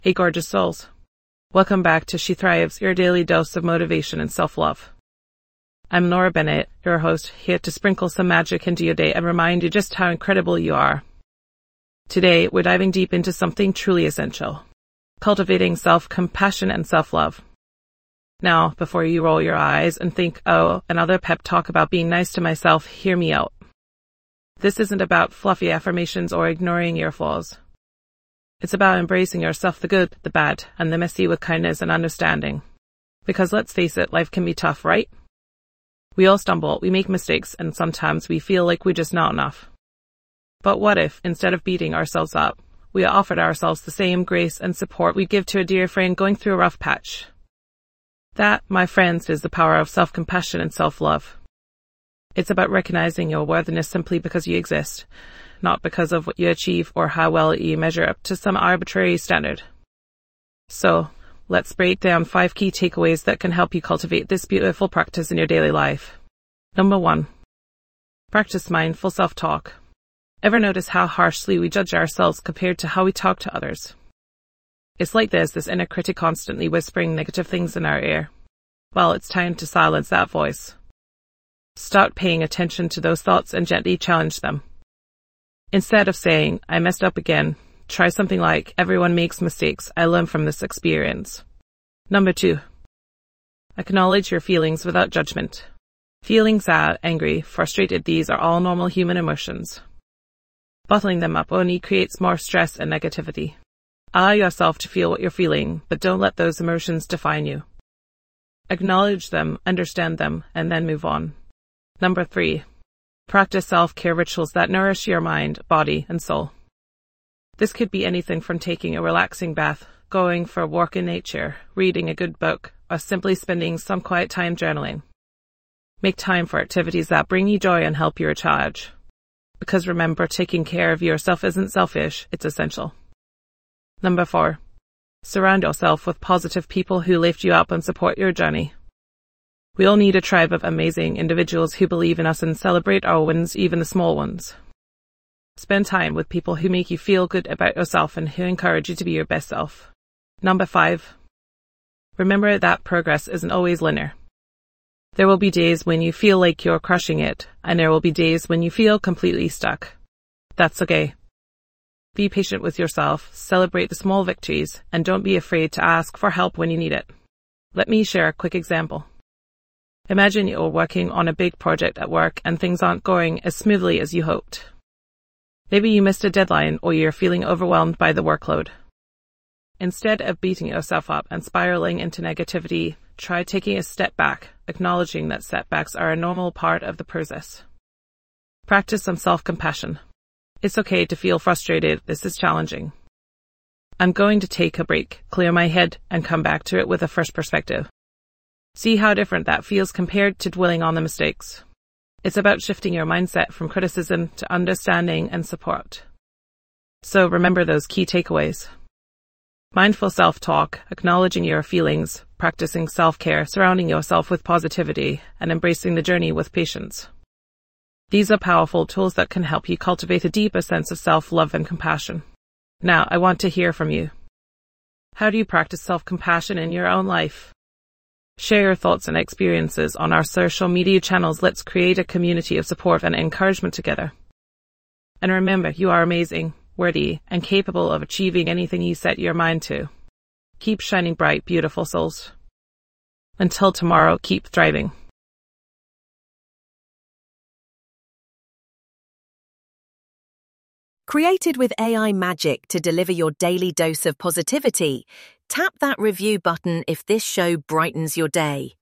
Hey gorgeous souls. Welcome back to She Thrives, your daily dose of motivation and self-love. I'm Laura Bennett, your host, here to sprinkle some magic into your day and remind you just how incredible you are. Today, we're diving deep into something truly essential. Cultivating self-compassion and self-love. Now, before you roll your eyes and think, oh, another pep talk about being nice to myself, hear me out. This isn't about fluffy affirmations or ignoring your flaws. It's about embracing yourself, the good, the bad, and the messy with kindness and understanding. Because let's face it, life can be tough, right? We all stumble, we make mistakes, and sometimes we feel like we're just not enough. But what if, instead of beating ourselves up, we offered ourselves the same grace and support we give to a dear friend going through a rough patch? That, my friends, is the power of self-compassion and self-love. It's about recognizing your worthiness simply because you exist, not because of what you achieve or how well you measure up to some arbitrary standard. So, let's break down 5 key takeaways that can help you cultivate this beautiful practice in your daily life. Number 1. Practice mindful self-talk. Ever notice how harshly we judge ourselves compared to how we talk to others? It's like there's this inner critic constantly whispering negative things in our ear. Well, it's time to silence that voice. Start paying attention to those thoughts and gently challenge them. Instead of saying, I messed up again, try something like, everyone makes mistakes, I learn from this experience. Number 2. Acknowledge your feelings without judgment. Feeling sad, angry, frustrated, these are all normal human emotions. Bottling them up only creates more stress and negativity. Allow yourself to feel what you're feeling, but don't let those emotions define you. Acknowledge them, understand them, and then move on. Number 3. Practice self-care rituals that nourish your mind, body, and soul. This could be anything from taking a relaxing bath, going for a walk in nature, reading a good book, or simply spending some quiet time journaling. Make time for activities that bring you joy and help you recharge. Because remember, taking care of yourself isn't selfish, it's essential. Number 4. Surround yourself with positive people who lift you up and support your journey. We all need a tribe of amazing individuals who believe in us and celebrate our wins, even the small ones. Spend time with people who make you feel good about yourself and who encourage you to be your best self. Number 5. Remember that progress isn't always linear. There will be days when you feel like you're crushing it, and there will be days when you feel completely stuck. That's okay. Be patient with yourself, celebrate the small victories, and don't be afraid to ask for help when you need it. Let me share a quick example. Imagine you're working on a big project at work and things aren't going as smoothly as you hoped. Maybe you missed a deadline or you're feeling overwhelmed by the workload. Instead of beating yourself up and spiraling into negativity, try taking a step back, acknowledging that setbacks are a normal part of the process. Practice some self-compassion. It's okay to feel frustrated, this is challenging. I'm going to take a break, clear my head, and come back to it with a fresh perspective. See how different that feels compared to dwelling on the mistakes. It's about shifting your mindset from criticism to understanding and support. So remember those key takeaways. Mindful self-talk, acknowledging your feelings, practicing self-care, surrounding yourself with positivity, and embracing the journey with patience. These are powerful tools that can help you cultivate a deeper sense of self-love and compassion. Now, I want to hear from you. How do you practice self-compassion in your own life? Share your thoughts and experiences on our social media channels. Let's create a community of support and encouragement together. And remember, you are amazing, worthy, and capable of achieving anything you set your mind to. Keep shining bright, beautiful souls. Until tomorrow, keep thriving. Created with AI magic to deliver your daily dose of positivity, tap that review button if this show brightens your day.